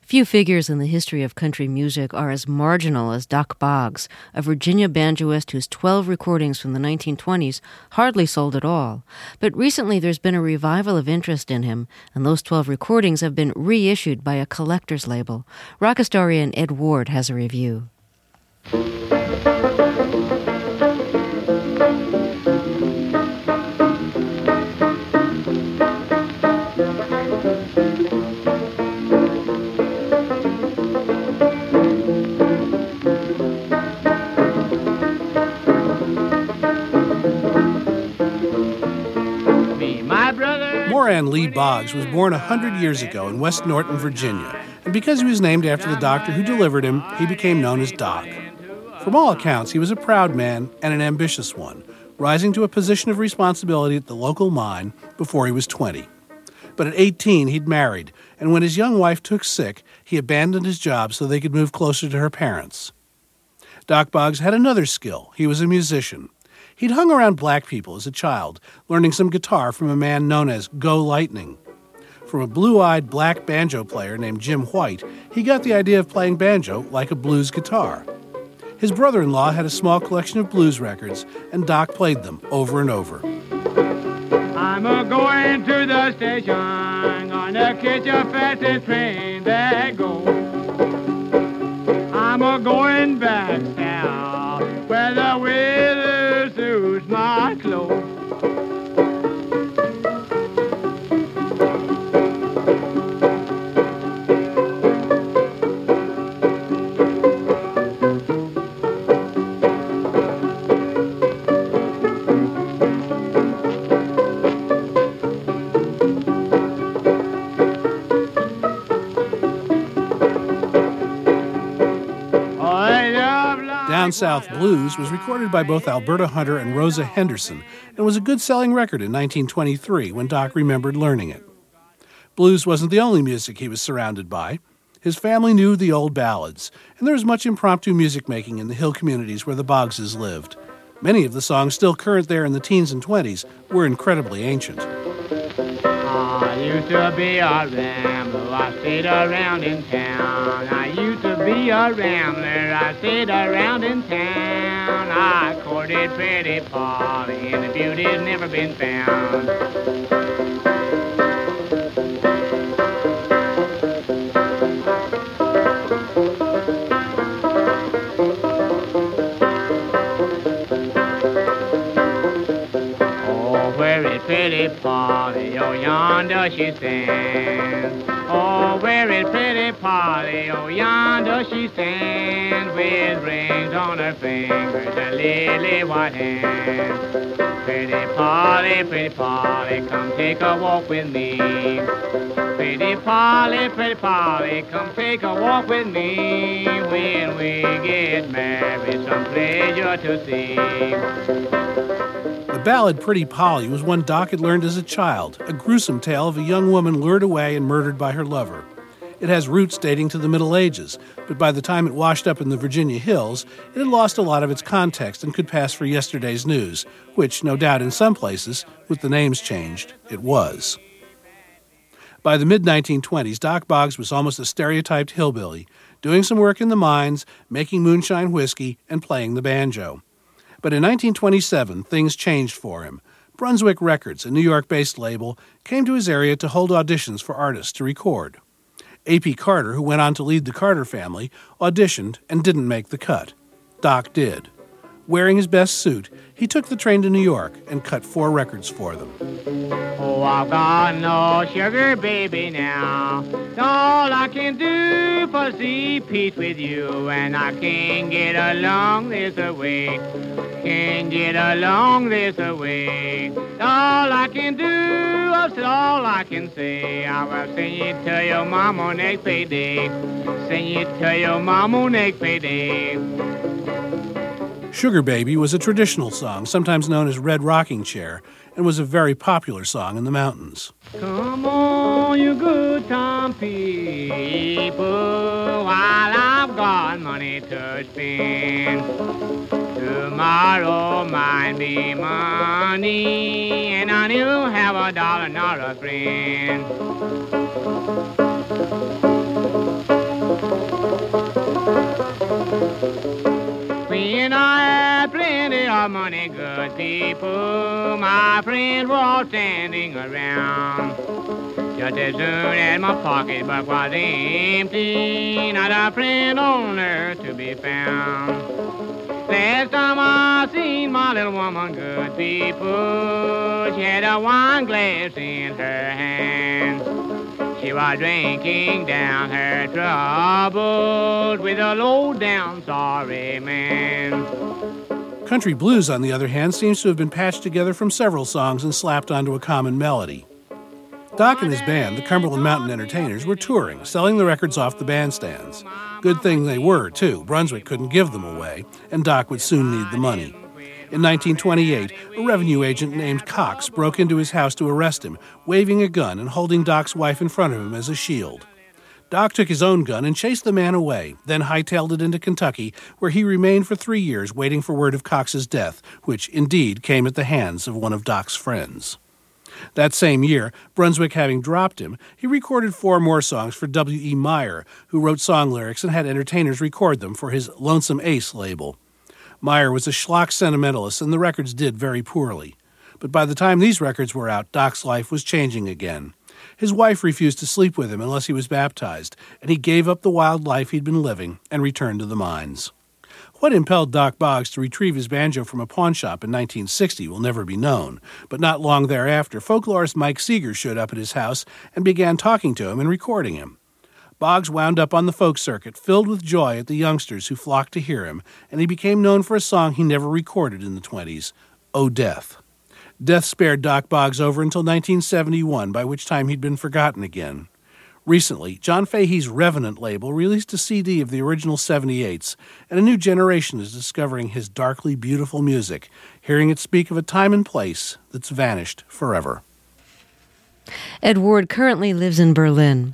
Few figures in the history of country music are as marginal as Doc Boggs, a Virginia banjoist whose 12 recordings from the 1920s hardly sold at all. But recently there's been a revival of interest in him, and those 12 recordings have been reissued by a collector's label. Rock historian Ed Ward has a review. Moran Lee Boggs was born 100 years ago in West Norton, Virginia, and because he was named after the doctor who delivered him, he became known as Doc. From all accounts, he was a proud man and an ambitious one, rising to a position of responsibility at the local mine before he was 20. But at 18, he'd married, and when his young wife took sick, he abandoned his job so they could move closer to her parents. Doc Boggs had another skill. He was a musician. He'd hung around black people as a child, learning some guitar from a man known as Go Lightning. From a blue-eyed black banjo player named Jim White, he got the idea of playing banjo like a blues guitar. His brother-in-law had a small collection of blues records, and Doc played them over and over. I'm a-going to the station, gonna catch a fastest train that goes. I'm a-going back south, where the weather suits my clothes. Down South Blues was recorded by both Alberta Hunter and Rosa Henderson and was a good-selling record in 1923 when Doc remembered learning it. Blues wasn't the only music he was surrounded by. His family knew the old ballads, and there was much impromptu music-making in the hill communities where the Boggses lived. Many of the songs still current there in the teens and 20s were incredibly ancient. I used to be a rambler, I stayed around in town. I used to be a rambler, I stayed around in town. I courted pretty Polly, and the beauty's never been found. Pretty Polly, oh yonder she stands. Oh, very pretty Polly, oh yonder she stands, with rings on her fingers and lily white hands. Pretty Polly, come take a walk with me. Pretty Polly, come take a walk with me. When we get married, some pleasure to see. The ballad Pretty Polly was one Doc had learned as a child, a gruesome tale of a young woman lured away and murdered by her lover. It has roots dating to the Middle Ages, but by the time it washed up in the Virginia hills, it had lost a lot of its context and could pass for yesterday's news, which, no doubt in some places, with the names changed, it was. By the mid-1920s, Doc Boggs was almost a stereotyped hillbilly, doing some work in the mines, making moonshine whiskey, and playing the banjo. But in 1927, things changed for him. Brunswick Records, a New York-based label, came to his area to hold auditions for artists to record. A.P. Carter, who went on to lead the Carter family, auditioned and didn't make the cut. Doc did. Wearing his best suit, he took the train to New York and cut 4 records for them. Oh, I've got no sugar baby now. All I can do for see peace with you, and I can't get along this way. Can't get along this way. All I can do, that's all I can say. I will sing it to your mama next payday. Sing it to your mama next payday. Sugar Baby was a traditional song, sometimes known as Red Rocking Chair, and was a very popular song in the mountains. Come on, you good time people, while I've got money to spend. Tomorrow might be money, and I don't have $1 nor a friend. the money, good people. My friends were all standing around. Just as soon as my pocketbook was empty, not a friend on earth to be found. Last time I seen my little woman, good people, she had a wine glass in her hand. She was drinking down her troubles with a low-down sorry man. Country blues, on the other hand, seems to have been patched together from several songs and slapped onto a common melody. Doc and his band, the Cumberland Mountain Entertainers, were touring, selling the records off the bandstands. Good thing they were, too. Brunswick couldn't give them away, and Doc would soon need the money. In 1928, a revenue agent named Cox broke into his house to arrest him, waving a gun and holding Doc's wife in front of him as a shield. Doc took his own gun and chased the man away, then hightailed it into Kentucky, where he remained for 3 years waiting for word of Cox's death, which indeed came at the hands of one of Doc's friends. That same year, Brunswick having dropped him, he recorded 4 more songs for W.E. Meyer, who wrote song lyrics and had entertainers record them for his Lonesome Ace label. Meyer was a schlock sentimentalist, and the records did very poorly. But by the time these records were out, Doc's life was changing again. His wife refused to sleep with him unless he was baptized, and he gave up the wild life he'd been living and returned to the mines. What impelled Doc Boggs to retrieve his banjo from a pawn shop in 1960 will never be known, but not long thereafter, folklorist Mike Seeger showed up at his house and began talking to him and recording him. Boggs wound up on the folk circuit, filled with joy at the youngsters who flocked to hear him, and he became known for a song he never recorded in the 20s, "Oh Death." Death spared Doc Boggs over until 1971, by which time he'd been forgotten again. Recently, John Fahey's Revenant label released a CD of the original 78s, and a new generation is discovering his darkly beautiful music, hearing it speak of a time and place that's vanished forever. Ed Ward currently lives in Berlin.